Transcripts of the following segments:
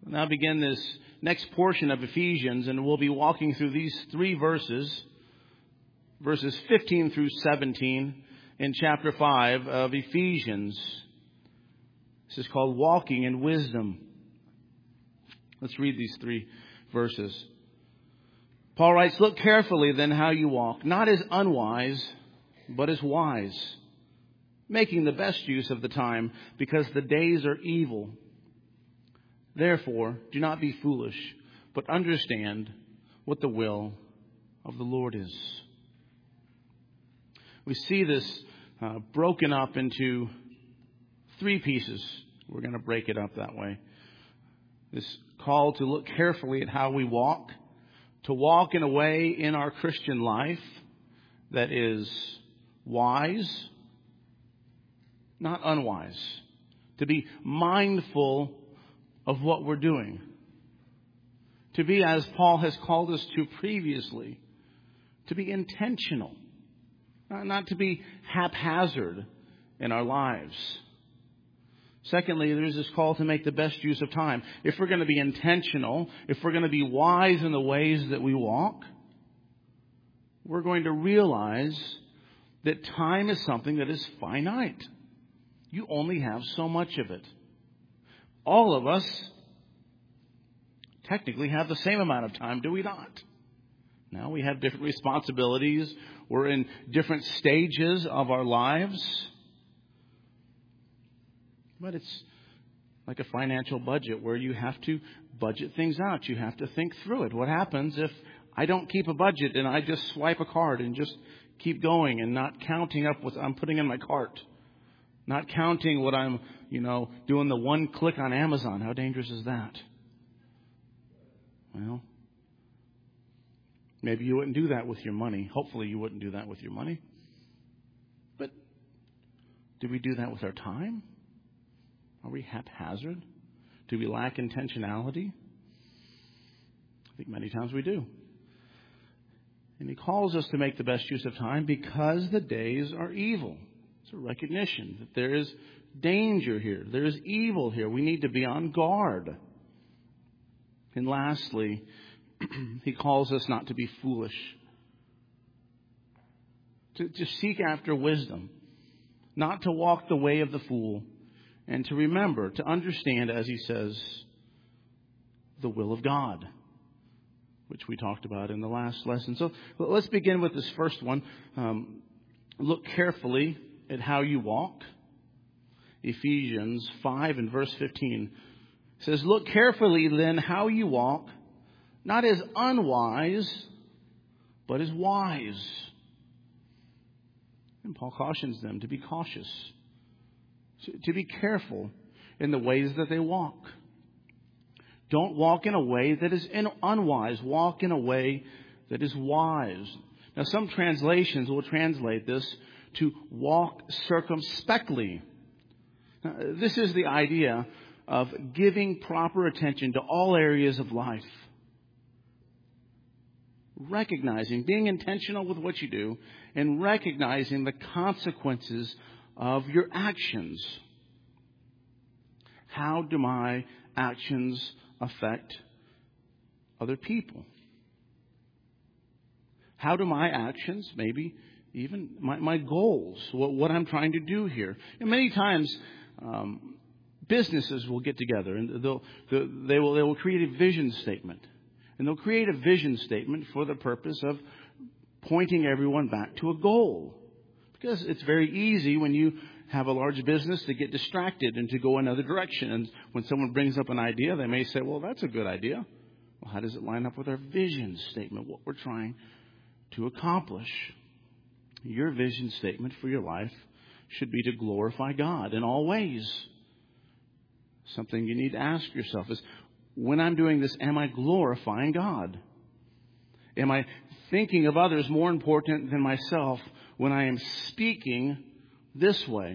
We'll now begin this next portion of Ephesians, and we'll be walking through these three verses 15 through 17 in chapter 5 of Ephesians. This is called Walking in Wisdom. Let's read these three verses. Paul writes, "Look carefully then how you walk, not as unwise, but as wise, making the best use of the time, because the days are evil. Therefore, do not be foolish, but understand what the will of the Lord is." We see this broken up into three pieces. We're going to break it up that way. This call to look carefully at how we walk, to walk in a way in our Christian life that is wise, not unwise, to be mindful of what we're doing, to be, as Paul has called us to previously, to be intentional, not to be haphazard in our lives. Secondly, there's this call to make the best use of time. If we're going to be intentional, if we're going to be wise in the ways that we walk, we're going to realize that time is something that is finite. You only have so much of it. All of us technically have the same amount of time, do we not? Now we have different responsibilities. We're in different stages of our lives. But it's like a financial budget where you have to budget things out. You have to think through it. What happens if I don't keep a budget and I just swipe a card and just keep going and not counting up what I'm putting in my cart? Not counting what I'm, doing the one click on Amazon. How dangerous is that? Well, maybe you wouldn't do that with your money. Hopefully you wouldn't do that with your money. But do we do that with our time? Are we haphazard? Do we lack intentionality? I think many times we do. And he calls us to make the best use of time because the days are evil. It's a recognition that there is danger here. There is evil here. We need to be on guard. And lastly, he calls us not to be foolish. To seek after wisdom. Not to walk the way of the fool. And to remember, to understand, as he says, the will of God, which we talked about in the last lesson. So let's begin with this first one. Look carefully at how you walk. Ephesians 5 and verse 15 says, "Look carefully then how you walk, not as unwise, but as wise." And Paul cautions them to be cautious, to be careful in the ways that they walk. Don't walk in a way that is unwise. Walk in a way that is wise. Now, some translations will translate this to walk circumspectly. Now, this is the idea of giving proper attention to all areas of life. Recognizing, being intentional with what you do, and recognizing the consequences of your actions. How do my actions affect other people? How do my actions, maybe even my goals, what I'm trying to do here? And many times, businesses will get together and they will create a vision statement. And they'll create a vision statement for the purpose of pointing everyone back to a goal. Because it's very easy when you have a large business to get distracted and to go another direction. And when someone brings up an idea, they may say, well, that's a good idea. Well, how does it line up with our vision statement, what we're trying to accomplish? Your vision statement for your life should be to glorify God in all ways. Something you need to ask yourself is, when I'm doing this, am I glorifying God? Am I thinking of others more important than myself when I am speaking this way?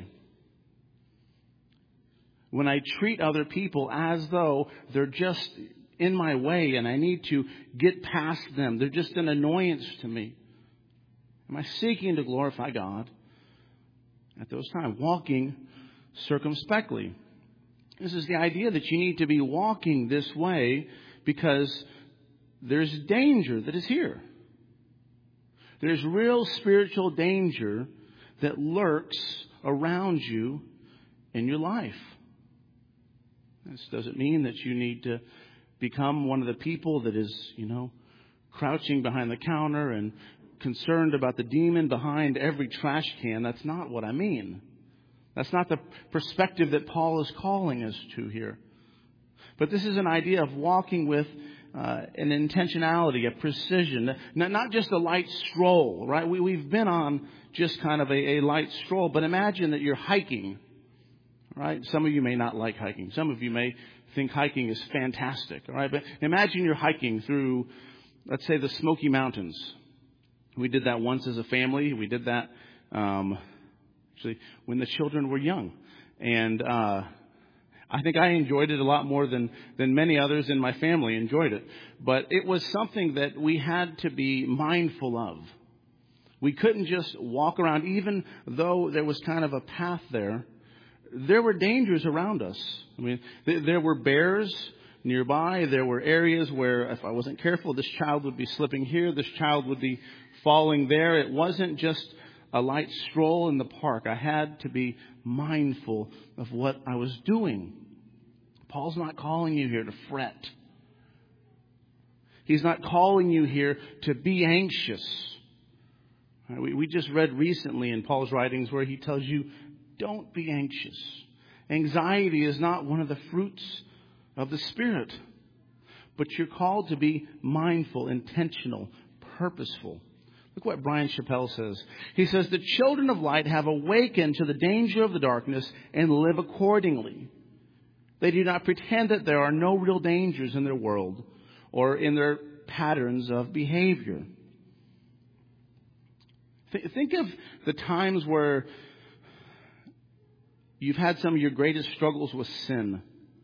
When I treat other people as though they're just in my way and I need to get past them, they're just an annoyance to me. Am I seeking to glorify God at those times? Walking circumspectly. This is the idea that you need to be walking this way because there's danger that is here. There's real spiritual danger that lurks around you in your life. This doesn't mean that you need to become one of the people that is, crouching behind the counter and concerned about the demon behind every trash can. That's not what I mean. That's not the perspective that Paul is calling us to here. But this is an idea of walking with an intentionality, a precision, not just a light stroll, right? We've been on just kind of a light stroll, but imagine that you're hiking, right? Some of you may not like hiking. Some of you may think hiking is fantastic, all right? But imagine you're hiking through, let's say, the Smoky Mountains. We did that once as a family. We did that actually when the children were young. And I think I enjoyed it a lot more than many others in my family enjoyed it. But it was something that we had to be mindful of. We couldn't just walk around, even though there was kind of a path there. There were dangers around us. I mean, there were bears nearby. There were areas where if I wasn't careful, this child would be slipping here. This child would be falling there. It wasn't just a light stroll in the park. I had to be mindful of what I was doing. Paul's not calling you here to fret. He's not calling you here to be anxious. We just read recently in Paul's writings where he tells you, don't be anxious. Anxiety is not one of the fruits of the Spirit. But you're called to be mindful, intentional, purposeful. Look what Brian Chappell says. He says, the children of light have awakened to the danger of the darkness and live accordingly. They do not pretend that there are no real dangers in their world or in their patterns of behavior. Think of the times where you've had some of your greatest struggles with sin,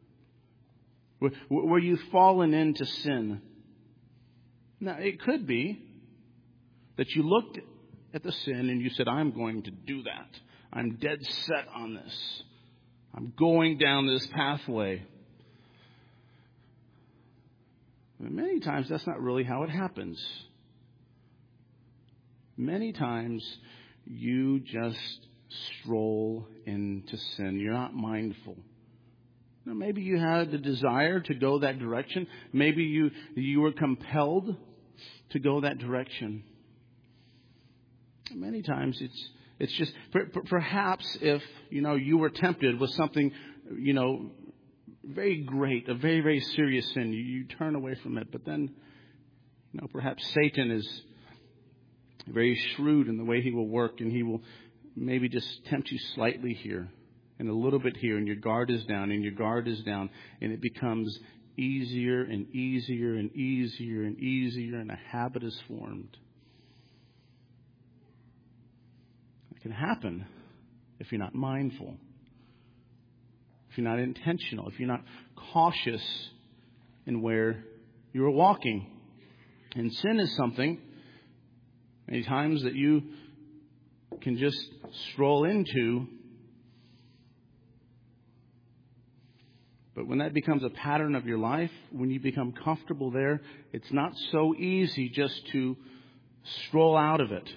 where you've fallen into sin. Now, it could be that you looked at the sin and you said, I'm going to do that. I'm dead set on this. I'm going down this pathway. But many times that's not really how it happens. Many times you just stroll into sin. You're not mindful. Now, maybe you had the desire to go that direction. Maybe you were compelled to go that direction. Many times it's just perhaps if you were tempted with something very great, a very, very serious sin, you turn away from it. But then perhaps Satan is very shrewd in the way he will work, and he will maybe just tempt you slightly here and a little bit here, and your guard is down and your guard is down, and it becomes easier and easier and easier and easier, and a habit is formed. Can happen if you're not mindful, if you're not intentional, if you're not cautious in where you're walking. And sin is something many times that you can just stroll into. But when that becomes a pattern of your life, when you become comfortable there, it's not so easy just to stroll out of it.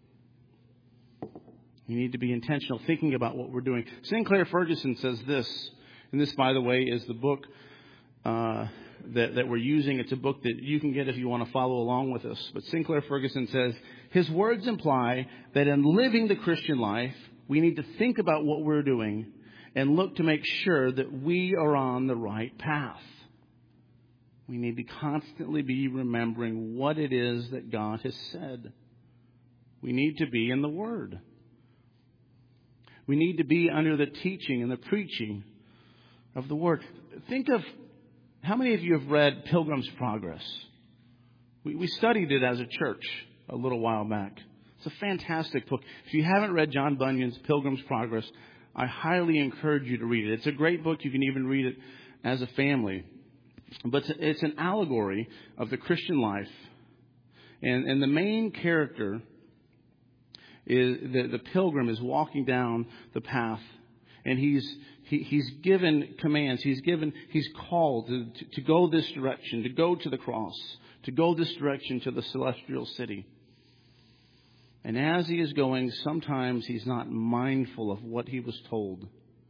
You need to be intentional, thinking about what we're doing. Sinclair Ferguson says this, and this, by the way, is the book that we're using. It's a book that you can get if you want to follow along with us. But Sinclair Ferguson says, his words imply that in living the Christian life, we need to think about what we're doing and look to make sure that we are on the right path. We need to constantly be remembering what it is that God has said. We need to be in the Word. We need to be under the teaching and the preaching of the Word. Think of how many of you have read Pilgrim's Progress? We studied it as a church a little while back. It's a fantastic book. If you haven't read John Bunyan's Pilgrim's Progress, I highly encourage you to read it. It's a great book. You can even read it as a family. But it's an allegory of the Christian life. And the main character is the pilgrim is walking down the path, and He's given commands. He's called to go this direction, to go to the cross, to go this direction to the celestial city. And as he is going, sometimes he's not mindful of what he was told.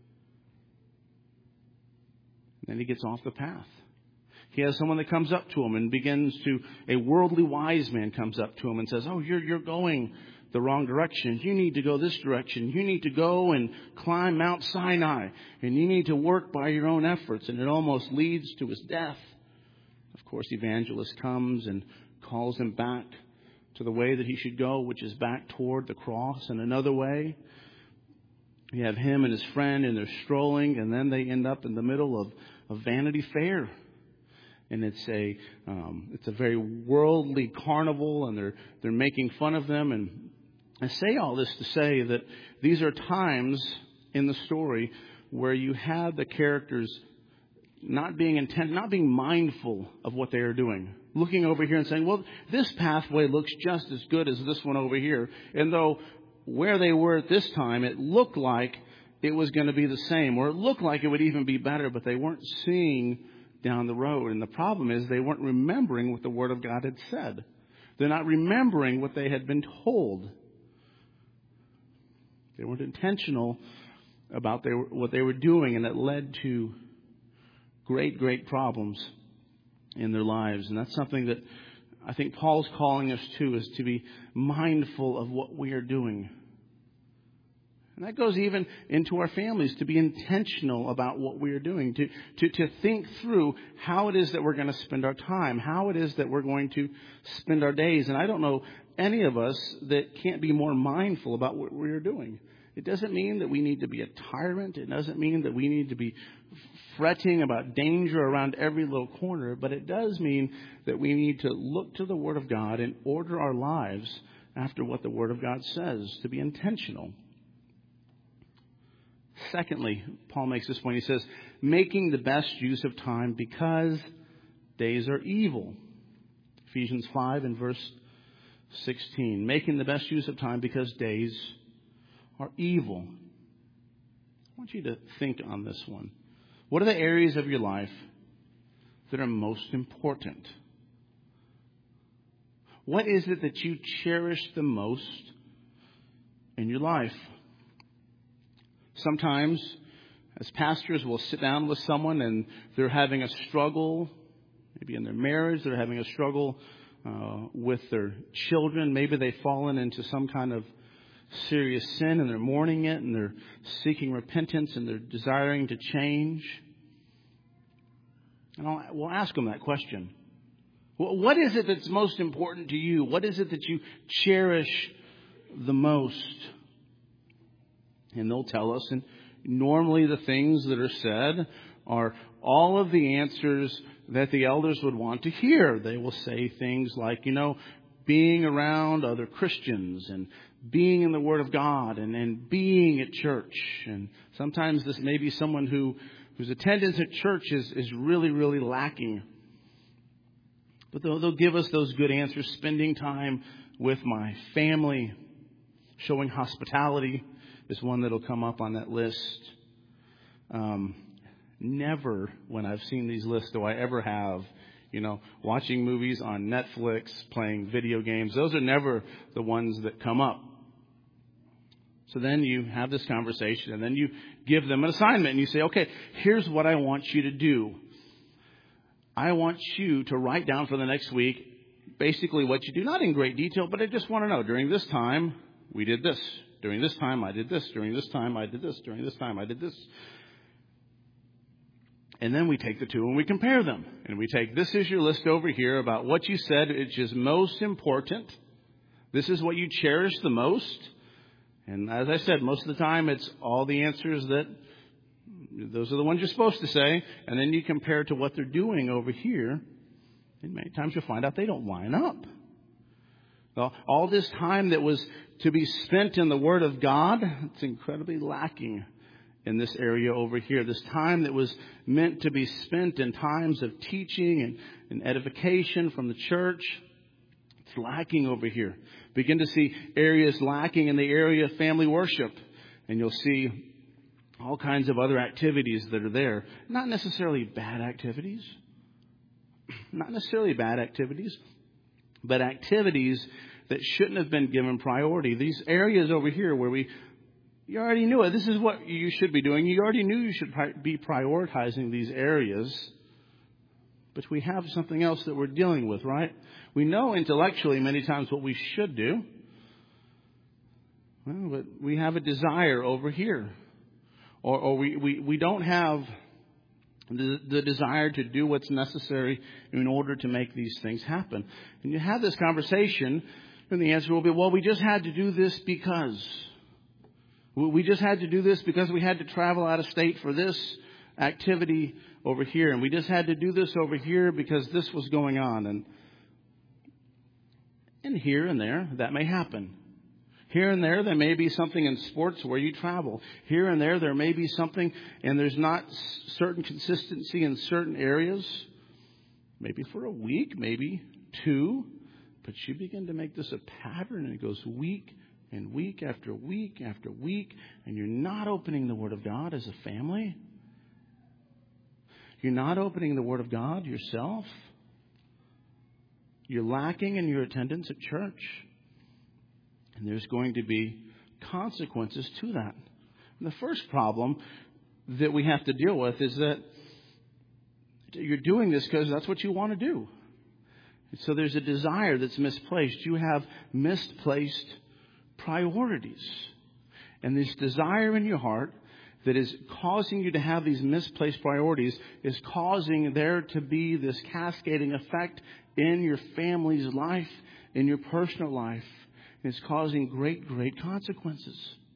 Then he gets off the path. He has someone that comes up to him and a worldly wise man comes up to him and says, "Oh, you're going the wrong direction. You need to go this direction. You need to go and climb Mount Sinai. And you need to work by your own efforts." And it almost leads to his death. Of course, the evangelist comes and calls him back to the way that he should go, which is back toward the cross. And another way, you have him and his friend, and they're strolling, and then they end up in the middle of Vanity Fair. And it's a very worldly carnival, and they're making fun of them. And I say all this to say that these are times in the story where you have the characters not being mindful of what they are doing. Looking over here and saying, well, this pathway looks just as good as this one over here. And though where they were at this time, it looked like it was going to be the same, or it looked like it would even be better, but they weren't seeing down the road. And the problem is they weren't remembering what the Word of God had said. They're not remembering what they had been told. They weren't intentional about what they were doing, and it led to great, great problems in their lives. And that's something that I think Paul's calling us to, is to be mindful of what we are doing. And that goes even into our families, to be intentional about what we are doing, to think through how it is that we're going to spend our time, how it is that we're going to spend our days. And I don't know any of us that can't be more mindful about what we are doing. It doesn't mean that we need to be a tyrant. It doesn't mean that we need to be fretting about danger around every little corner. But it does mean that we need to look to the Word of God and order our lives after what the Word of God says, to be intentional. Secondly, Paul makes this point. He says, making the best use of time because days are evil. Ephesians 5 and verse 16. Making the best use of time because days are evil. I want you to think on this one. What are the areas of your life that are most important? What is it that you cherish the most in your life? Sometimes, as pastors, we'll sit down with someone and they're having a struggle, maybe in their marriage, they're having a struggle with their children. Maybe they've fallen into some kind of serious sin and they're mourning it and they're seeking repentance and they're desiring to change. And we'll ask them that question. What is it that's most important to you? What is it that you cherish the most? And they'll tell us. And normally the things that are said are all of the answers that the elders would want to hear. They will say things like, being around other Christians and being in the Word of God and being at church. And sometimes this may be someone whose attendance at church is really, really lacking. But they'll give us those good answers. Spending time with my family, showing hospitality is one that'll come up on that list. Never, when I've seen these lists, do I ever have, watching movies on Netflix, playing video games. Those are never the ones that come up. So then you have this conversation and then you give them an assignment and you say, okay, here's what I want you to do. I want you to write down for the next week basically what you do, not in great detail, but I just want to know, during this time, we did this. During this time, I did this. During this time, I did this. During this time, I did this. And then we take the two and we compare them. And we take, this is your list over here about what you said, which is most important. This is what you cherish the most. And as I said, most of the time it's all the answers those are the ones you're supposed to say. And then you compare to what they're doing over here. And many times you'll find out they don't line up. Well, all this time that was to be spent in the Word of God, it's incredibly lacking in this area over here. This time that was meant to be spent in times of teaching and edification from the church, it's lacking over here. Begin to see areas lacking in the area of family worship. And you'll see all kinds of other activities that are there. Not necessarily bad activities. Not necessarily bad activities, but activities that shouldn't have been given priority. These areas over here where you already knew it. This is what you should be doing. You already knew you should be prioritizing these areas. But we have something else that we're dealing with, right? We know intellectually many times what we should do. Well, but we have a desire over here. Or we don't have the desire to do what's necessary in order to make these things happen. And you have this conversation, and the answer will be, well, we just had to do this because. We just had to do this because we had to travel out of state for this activity over here. And we just had to do this over here because this was going on. And here and there, that may happen. Here and there may be something in sports where you travel. Here and there may be something, and there's not certain consistency in certain areas. Maybe for a week, maybe 2. But you begin to make this a pattern, and it goes week and week after week after week, and you're not opening the Word of God as a family. You're not opening the Word of God yourself. You're lacking in your attendance at church. And there's going to be consequences to that. And the first problem that we have to deal with is that you're doing this because that's what you want to do. So there's a desire that's misplaced. You have misplaced priorities. And this desire in your heart that is causing you to have these misplaced priorities is causing there to be this cascading effect in your family's life, in your personal life. It's causing great, great consequences.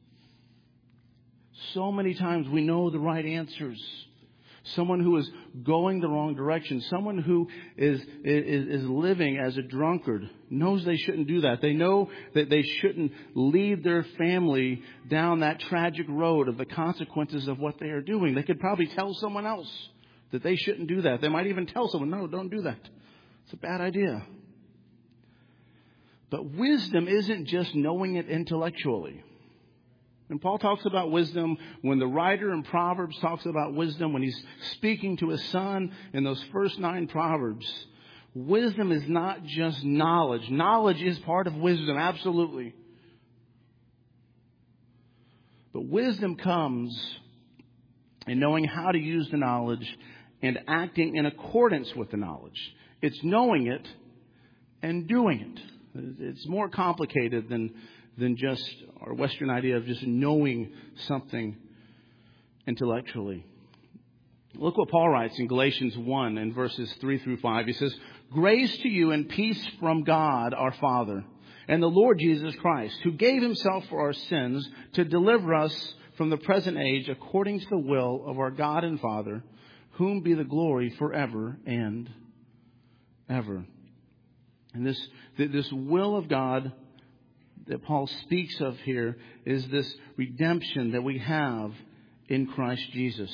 So many times we know the right answers. Someone who is going the wrong direction. Someone who is living as a drunkard knows they shouldn't do that. They know that they shouldn't lead their family down that tragic road of the consequences of what they are doing. They could probably tell someone else that they shouldn't do that. They might even tell someone, no, don't do that. It's a bad idea. But wisdom isn't just knowing it intellectually. And Paul talks about wisdom when the writer in Proverbs talks about wisdom, when he's speaking to his son in those first 9 Proverbs. Wisdom is not just knowledge. Knowledge is part of wisdom, absolutely. But wisdom comes in knowing how to use the knowledge and acting in accordance with the knowledge. It's knowing it and doing it. It's more complicated than just our Western idea of just knowing something intellectually. Look what Paul writes in Galatians 1 and verses 3 through 5. He says, "Grace to you and peace from God our Father and the Lord Jesus Christ, who gave himself for our sins to deliver us from the present age according to the will of our God and Father, whom be the glory forever and ever." And this will of God that Paul speaks of here is this redemption that we have in Christ Jesus.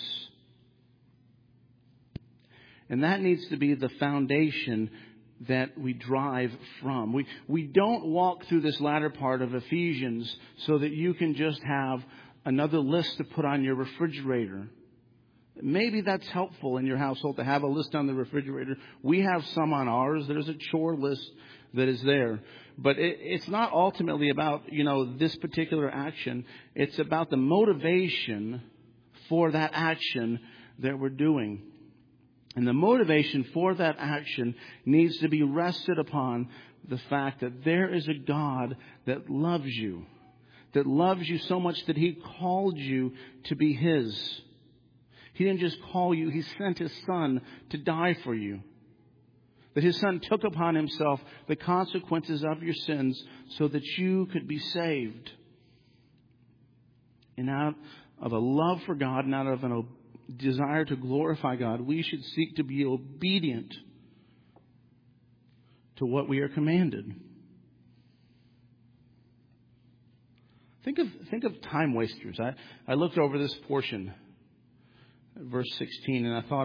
And that needs to be the foundation that we drive from. We don't walk through this latter part of Ephesians so that you can just have another list to put on your refrigerator. Maybe that's helpful in your household to have a list on the refrigerator. We have some on ours. There's a chore list that is there. But it's not ultimately about, this particular action. It's about the motivation for that action that we're doing. And the motivation for that action needs to be rested upon the fact that there is a God that loves you so much that he called you to be his. He didn't just call you, he sent his son to die for you. That his son took upon himself the consequences of your sins so that you could be saved. And out of a love for God and out of a desire to glorify God, we should seek to be obedient to what we are commanded. Think of time wasters. I looked over this portion, verse 16, and I thought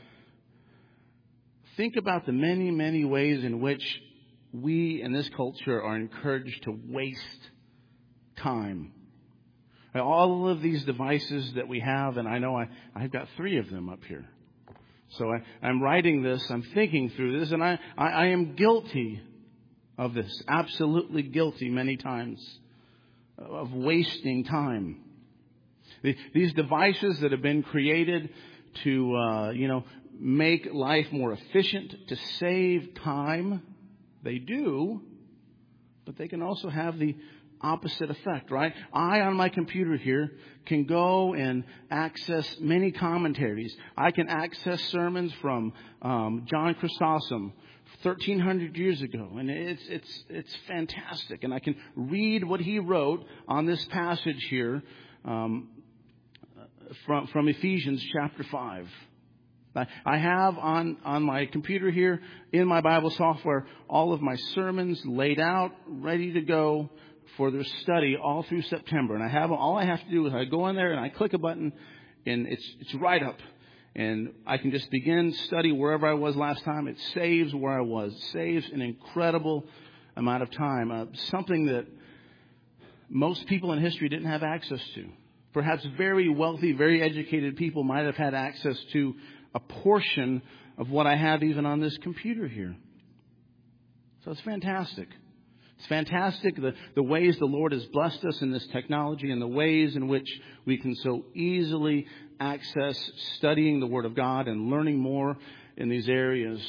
think about the many, many ways in which we in this culture are encouraged to waste time. All of these devices that we have, and I know I've got 3 of them up here. So I'm writing this, I'm thinking through this, and I am guilty of this, absolutely guilty many times of wasting time. These devices that have been created to, make life more efficient, to save time, they do, but they can also have the opposite effect, right? I, on my computer here, can go and access many commentaries. I can access sermons from John Chrysostom 1,300 years ago, and it's fantastic. And I can read what he wrote on this passage here from Ephesians chapter 5. I have on my computer here in my Bible software all of my sermons laid out, ready to go for their study all through September. And all I have to do is I go in there and I click a button and it's right up. And I can just begin study wherever I was last time. It saves where I was. It saves an incredible amount of time. Something that most people in history didn't have access to. Perhaps very wealthy, very educated people might have had access to a portion of what I have even on this computer here. So it's fantastic. It's fantastic the ways the Lord has blessed us in this technology and the ways in which we can so easily access studying the Word of God and learning more in these areas.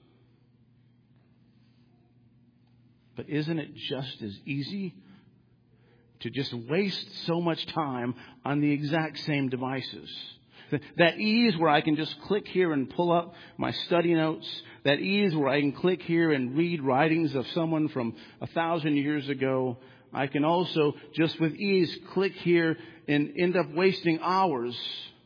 But isn't it just as easy to just waste so much time on the exact same devices? That ease where I can just click here and pull up my study notes. That ease where I can click here and read writings of someone from 1,000 years ago. I can also just with ease click here and end up wasting hours.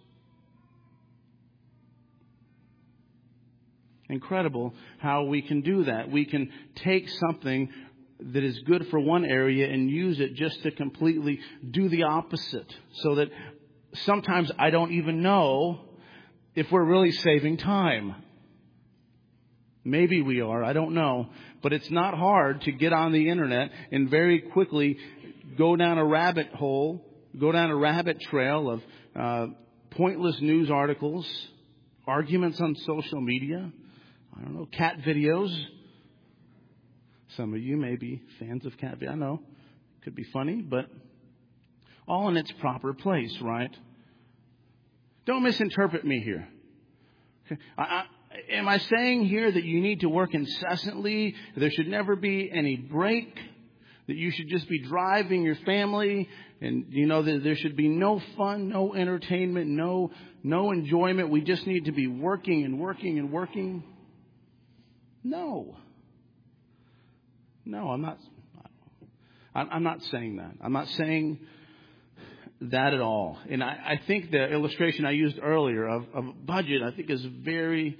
Incredible how we can do that. We can take something that is good for one area and use it just to completely do the opposite. So that sometimes I don't even know if we're really saving time. Maybe we are, I don't know. But it's not hard to get on the internet and very quickly go down a rabbit hole, go down a rabbit trail of pointless news articles, arguments on social media, I don't know, cat videos. Some of you may be fans of cat videos. I know, it could be funny, but all in its proper place, right? Don't misinterpret me here. Okay. Am I saying here that you need to work incessantly? There should never be any break? That you should just be driving your family and, that there should be no fun, no entertainment, no enjoyment. We just need to be working and working and working? No. No, I'm not saying that. I'm not saying that at all. And I think the illustration I used earlier of budget, I think is very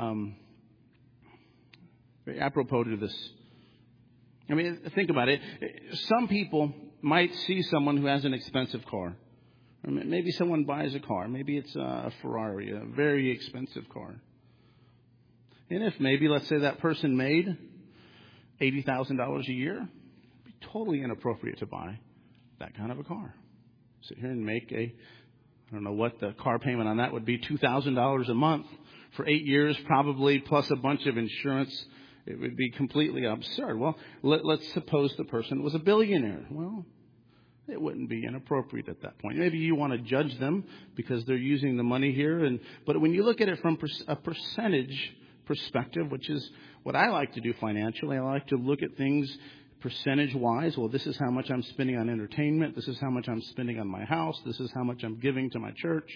apropos to this. I mean, think about it. Some people might see someone who has an expensive car. Or maybe someone buys a car. Maybe it's a Ferrari, a very expensive car. And if maybe, let's say that person made $80,000 a year, it'd be totally inappropriate to buy that kind of a car. Sit here and make I don't know what the car payment on that would be, $2,000 a month for 8 years, probably, plus a bunch of insurance. It would be completely absurd. Well, let's suppose the person was a billionaire. Well, it wouldn't be inappropriate at that point. Maybe you want to judge them because they're using the money here. But when you look at it from a percentage perspective, which is what I like to do financially, I like to look at things percentage-wise. Well, this is how much I'm spending on entertainment. This is how much I'm spending on my house. This is how much I'm giving to my church.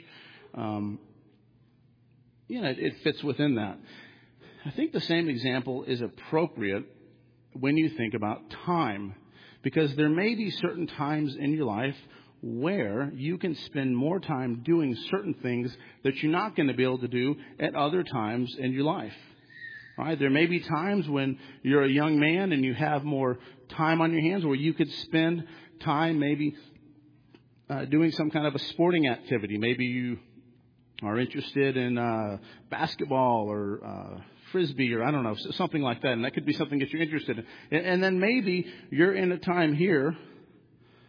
It fits within that. I think the same example is appropriate when you think about time, because there may be certain times in your life where you can spend more time doing certain things that you're not going to be able to do at other times in your life. Right? There may be times when you're a young man and you have more time on your hands where you could spend time maybe doing some kind of a sporting activity. Maybe you are interested in basketball or Frisbee or I don't know, something like that. And that could be something that you're interested in. And then maybe you're in a time here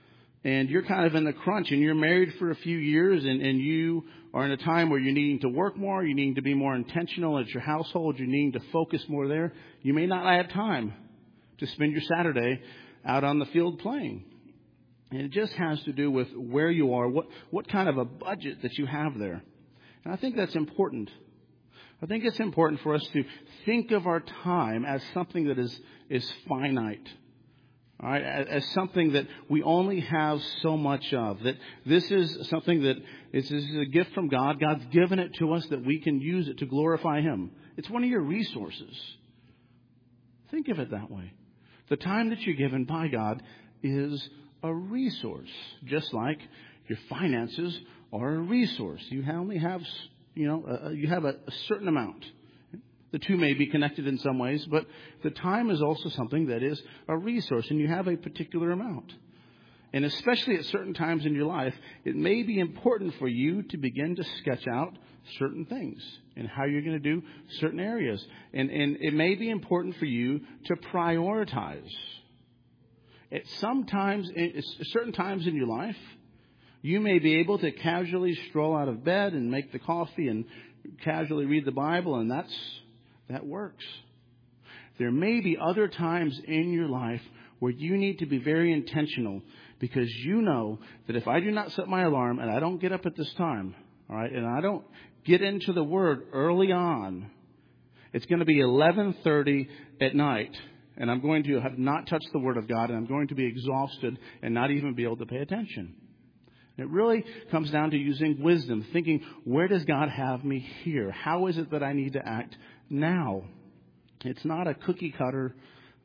and you're kind of in the crunch, and you're married for a few years, and you are in a time where you're needing to work more, you need to be more intentional at your household, you're needing to focus more there, you may not have time to spend your Saturday out on the field playing. And it just has to do with where you are, what kind of a budget that you have there. And I think that's important. I think it's important for us to think of our time as something that is finite. All right, as something that we only have so much of. That this is something that is a gift from God. God's given it to us that we can use it to glorify Him. It's one of your resources. Think of it that way. The time that you're given by God is a resource, just like your finances are a resource. You only have, you have a certain amount. The two may be connected in some ways, but the time is also something that is a resource, and you have a particular amount. And especially at certain times in your life, it may be important for you to begin to sketch out certain things and how you're going to do certain areas. And it may be important for you to prioritize. At certain times in your life, you may be able to casually stroll out of bed and make the coffee and casually read the Bible, and that works. There may be other times in your life where you need to be very intentional, because you know that if I do not set my alarm and I don't get up at this time, all right, and I don't get into the Word early on, it's going to be 11:30 at night, and I'm going to have not touched the Word of God, and I'm going to be exhausted and not even be able to pay attention. It really comes down to using wisdom, thinking, where does God have me here? How is it that I need to act now? It's not a cookie cutter.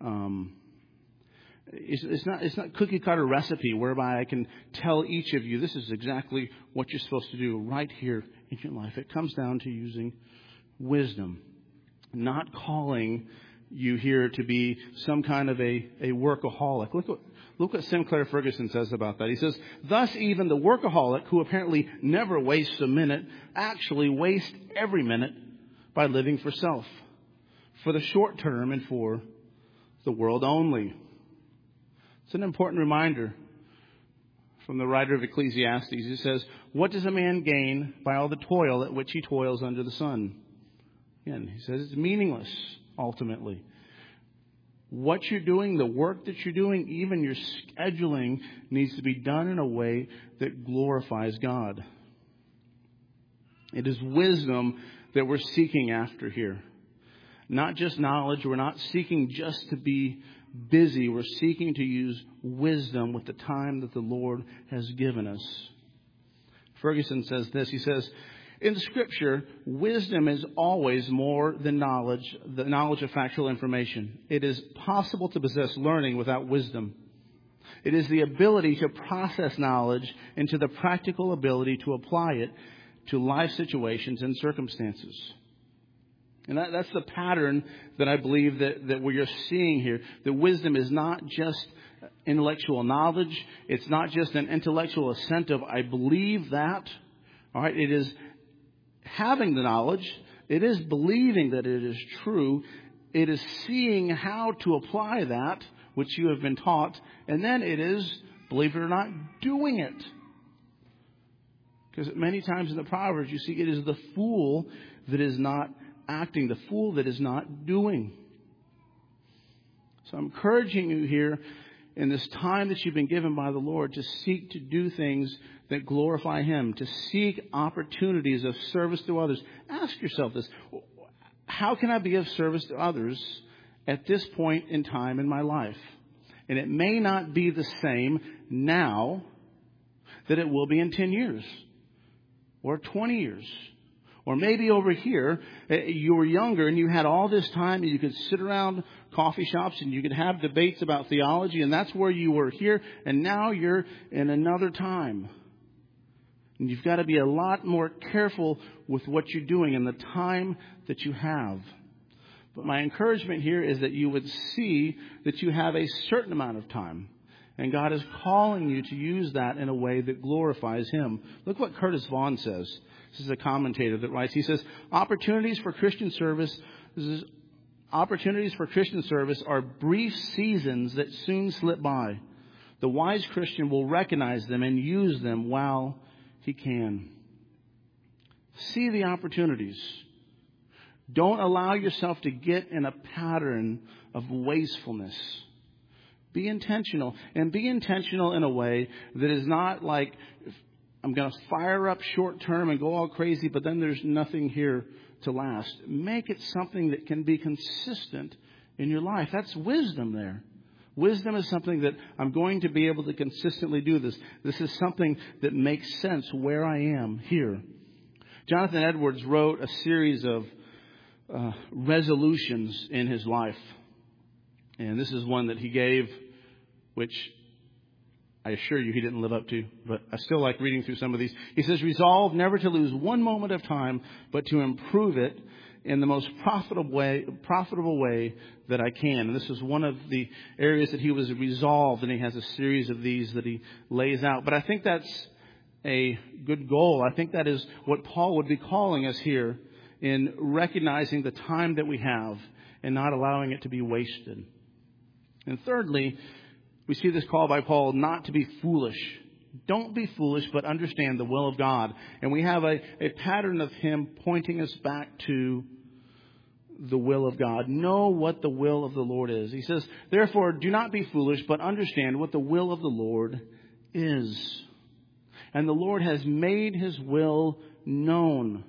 It's not cookie cutter recipe whereby I can tell each of you this is exactly what you're supposed to do right here in your life. It comes down to using wisdom, not calling you here to be some kind of a workaholic. Look what Sinclair Ferguson says about that. He says, thus even the workaholic, who apparently never wastes a minute, actually wastes every minute by living for self, for the short term and for the world only. It's an important reminder from the writer of Ecclesiastes. He says, what does a man gain by all the toil at which he toils under the sun? Again, he says it's meaningless, ultimately. What you're doing, the work that you're doing, even your scheduling needs to be done in a way that glorifies God. It is wisdom that we're seeking after here. Not just knowledge. We're not seeking just to be busy. We're seeking to use wisdom with the time that the Lord has given us. Ferguson says this. He says, in Scripture, wisdom is always more than knowledge, the knowledge of factual information. It is possible to possess learning without wisdom. It is the ability to process knowledge into the practical ability to apply it to life situations and circumstances. And that's the pattern that I believe that we are seeing here. That wisdom is not just intellectual knowledge. It's not just an intellectual assent of, I believe that. All right, it is having the knowledge. It is believing that it is true. It is seeing how to apply that which you have been taught. And then it is, believe it or not, doing it. Because many times in the Proverbs you see it is the fool that is not acting, the fool that is not doing. So I'm encouraging you here in this time that you've been given by the Lord to seek to do things that glorify Him, to seek opportunities of service to others. Ask yourself this: how can I be of service to others at this point in time in my life? And it may not be the same now that it will be in 10 years or 20 years. Or maybe over here, you were younger and you had all this time and you could sit around coffee shops and you could have debates about theology, and that's where you were here. And now you're in another time. And you've got to be a lot more careful with what you're doing and the time that you have. But my encouragement here is that you would see that you have a certain amount of time. And God is calling you to use that in a way that glorifies Him. Look what Curtis Vaughan says. This is a commentator that writes. He says, opportunities for Christian service are brief seasons that soon slip by. The wise Christian will recognize them and use them while he can. See the opportunities. Don't allow yourself to get in a pattern of wastefulness. Be intentional, and be intentional in a way that is not like, I'm going to fire up short term and go all crazy, but then there's nothing here to last. Make it something that can be consistent in your life. That's wisdom there. Wisdom is something that I'm going to be able to consistently do this. This is something that makes sense where I am here. Jonathan Edwards wrote a series of resolutions in his life. And this is one that he gave, which I assure you he didn't live up to, but I still like reading through some of these. He says, resolve never to lose one moment of time, but to improve it in the most profitable way that I can. And this is one of the areas that he was resolved, and he has a series of these that he lays out. But I think that's a good goal. I think that is what Paul would be calling us here in recognizing the time that we have and not allowing it to be wasted. And thirdly, we see this call by Paul not to be foolish. Don't be foolish, but understand the will of God. And we have a pattern of him pointing us back to the will of God. Know what the will of the Lord is. He says, therefore, do not be foolish, but understand what the will of the Lord is. And the Lord has made his will known.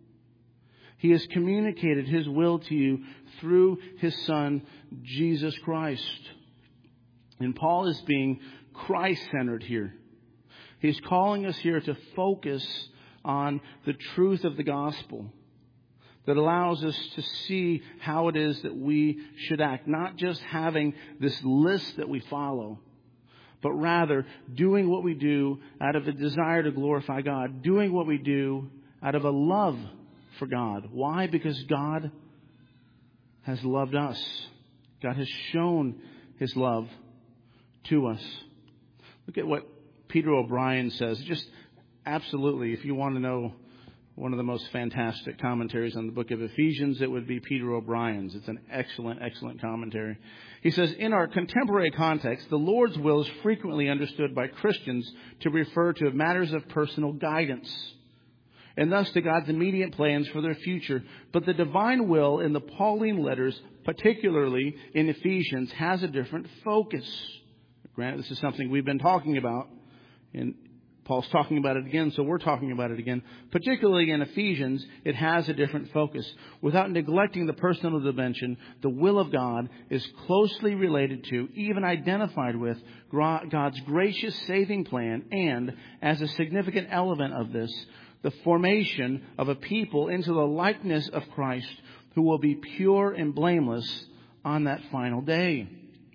He has communicated his will to you through his Son, Jesus Christ. And Paul is being Christ-centered here. He's calling us here to focus on the truth of the gospel that allows us to see how it is that we should act. Not just having this list that we follow, but rather doing what we do out of a desire to glorify God. Doing what we do out of a love for God. Why? Because God has loved us. God has shown his love to us. Look at what Peter O'Brien says. Just absolutely, if you want to know one of the most fantastic commentaries on the book of Ephesians, it would be Peter O'Brien's. It's an excellent, excellent commentary. He says, in our contemporary context, the Lord's will is frequently understood by Christians to refer to matters of personal guidance, and thus to God's immediate plans for their future. But the divine will in the Pauline letters, particularly in Ephesians, has a different focus. Granted, this is something we've been talking about, and Paul's talking about it again, so we're talking about it again. Particularly in Ephesians, it has a different focus. Without neglecting the personal dimension, the will of God is closely related to, even identified with, God's gracious saving plan, and, as a significant element of this, the formation of a people into the likeness of Christ who will be pure and blameless on that final day.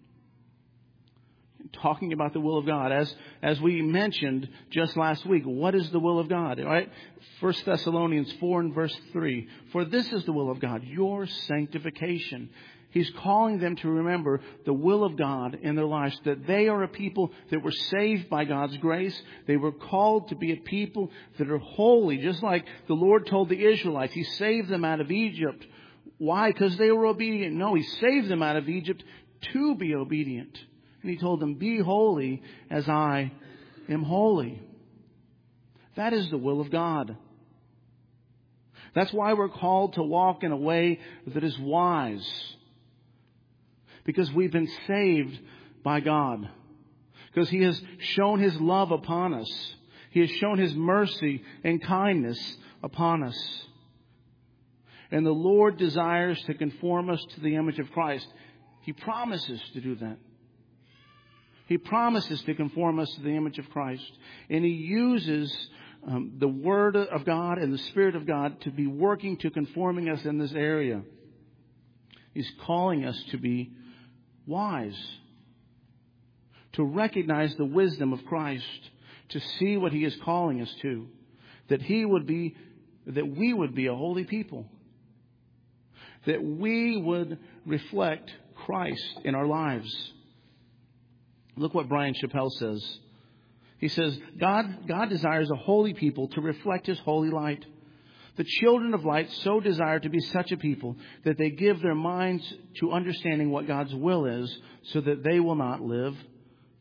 Talking about the will of God. As we mentioned just last week, what is the will of God? Right? 1 Thessalonians 4 and verse 3. For this is the will of God, your sanctification. He's calling them to remember the will of God in their lives, that they are a people that were saved by God's grace. They were called to be a people that are holy, just like the Lord told the Israelites. He saved them out of Egypt. Why? Because they were obedient. No, He saved them out of Egypt to be obedient. And He told them, be holy as I am holy. That is the will of God. That's why we're called to walk in a way that is wise. Because we've been saved by God. Because He has shown His love upon us. He has shown His mercy and kindness upon us. And the Lord desires to conform us to the image of Christ. He promises to do that. He promises to conform us to the image of Christ. And He uses the Word of God and the Spirit of God to be working to conforming us in this area. He's calling us to be wise, to recognize the wisdom of Christ, to see what He is calling us to, that we would be a holy people, that we would reflect Christ in our lives. Look what Brian Chappell says. He says, God desires a holy people to reflect His holy light. The children of light so desire to be such a people that they give their minds to understanding what God's will is, so that they will not live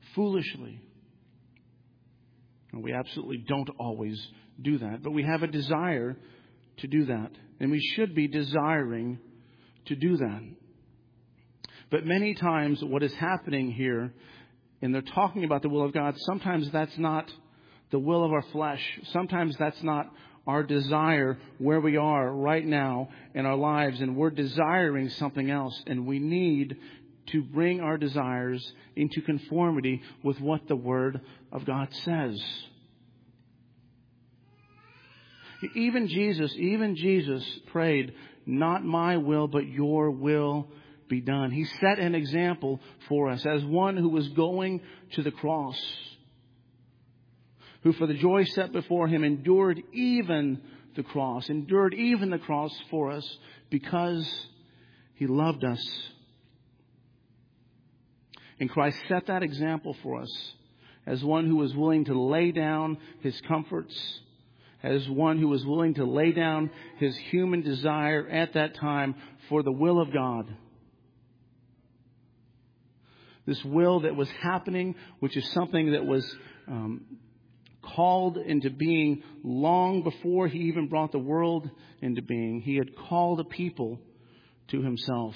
foolishly. And we absolutely don't always do that, but we have a desire to do that. And we should be desiring to do that. But many times what is happening here, and they're talking about the will of God, sometimes that's not the will of our flesh. Sometimes that's not our desire where we are right now in our lives, and we're desiring something else, and we need to bring our desires into conformity with what the Word of God says. Even Jesus prayed, "Not my will, but your will be done." He set an example for us as one who was going to the cross, who for the joy set before him endured even the cross for us because he loved us. And Christ set that example for us as one who was willing to lay down his comforts, as one who was willing to lay down his human desire at that time for the will of God. This will that was happening, which is something that was called into being long before he even brought the world into being. He had called a people to himself.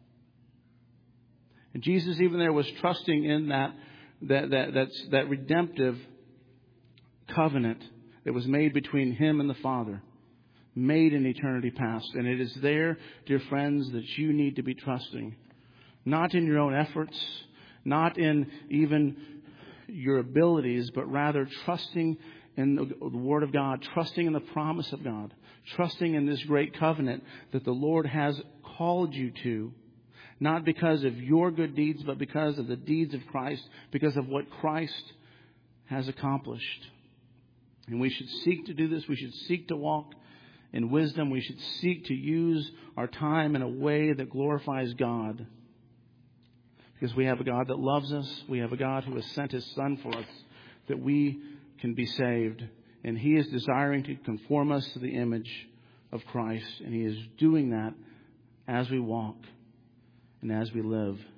And Jesus even there was trusting in that redemptive covenant that was made between him and the Father, made in eternity past. And it is there, dear friends, that you need to be trusting. Not in your own efforts, not in even your abilities, but rather trusting in the Word of God, trusting in the promise of God, trusting in this great covenant that the Lord has called you to. Not because of your good deeds, but because of the deeds of Christ, because of what Christ has accomplished. And we should seek to do this. We should seek to walk in wisdom. We should seek to use our time in a way that glorifies God. Because we have a God that loves us. We have a God who has sent His Son for us, that we can be saved. And He is desiring to conform us to the image of Christ. And He is doing that as we walk and as we live.